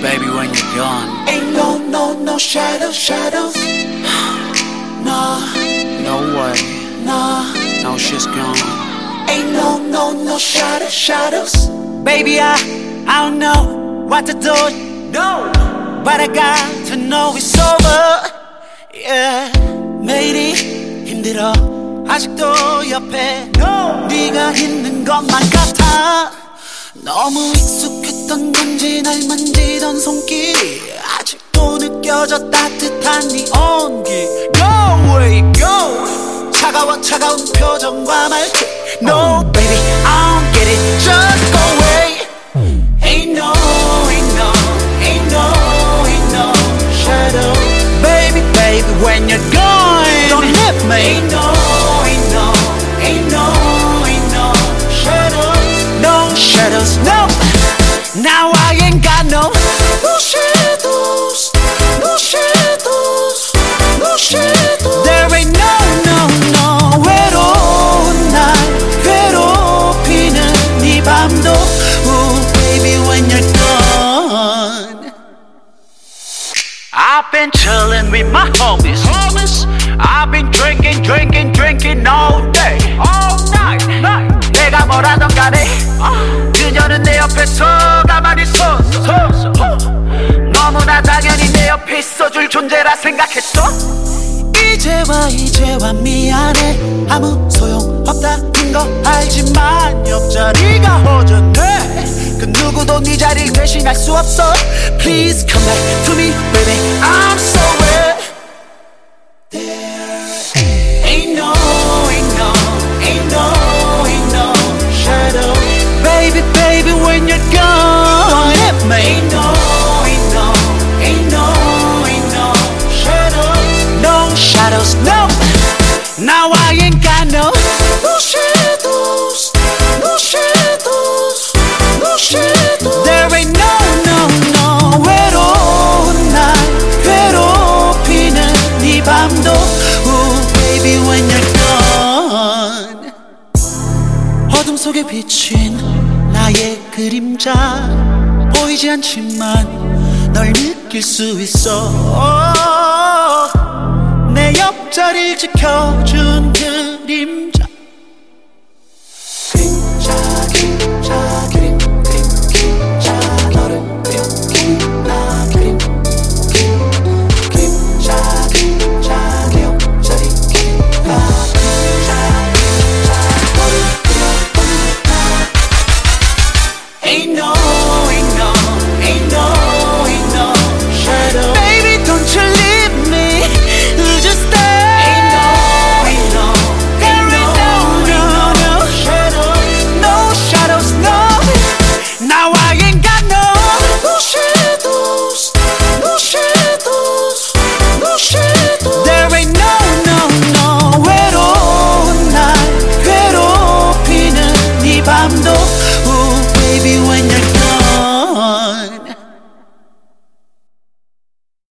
baby, when you're gone. Ain't no shadows. Nah, No way, nah. no, she's gone. Ain't no shadows. Baby, I don't know what to do. No, but I got to know it's over. Yeah, 매일이 힘들어. 아직도 옆에 네가 있는 것만 같아. 너무 익숙했던 건지 날 만지던 손길 아직도 느껴져 따뜻한 네 온기. Go away, go. 차가운 표정과 말투. No baby, I don't get it. Just go away. Ain't no shadow. Baby, when you're gone, don't leave me. Ain't no shadows. No shadows, no. Now I ain't got no shadows. There ain't no 외로운 날 괴롭히는 네 밤도. Ooh, baby, when you're gone. I've been chillin' with my homies. I've been drinking all day, all night. 내가 뭐라던 간에 그녀는 내 옆에서 가만히 섰어. 너무나 당연히 내 옆에 있어줄 존재라 생각했어. 이제와 미안해. 아무 소용없다는 거 알지만 옆자리가 허전해. 그 누구도 네 자리를 대신할 수 없어. Please come back to me, baby, I'm sorry. There ain't no shadow. Baby, when you're gone, don't leave me. Ain't no shadows. No shadows, no. Now I ain't got no shadows. There ain't no 외로운 날 괴롭히는 네 밤도. Ooh, baby, when you're gone. 어둠 속에 비친 나의 그림자 보이지 않지만 널 느낄 수 있어. 내 옆자리를 지켜준 그림자. 너를 그려 나 그림. 그림자 내 옆자리 나 너를 그려 Ain't no shadow. Baby, don't you leave me. Just stay. Ain't no shadows. No shadows, no. Now I ain't got no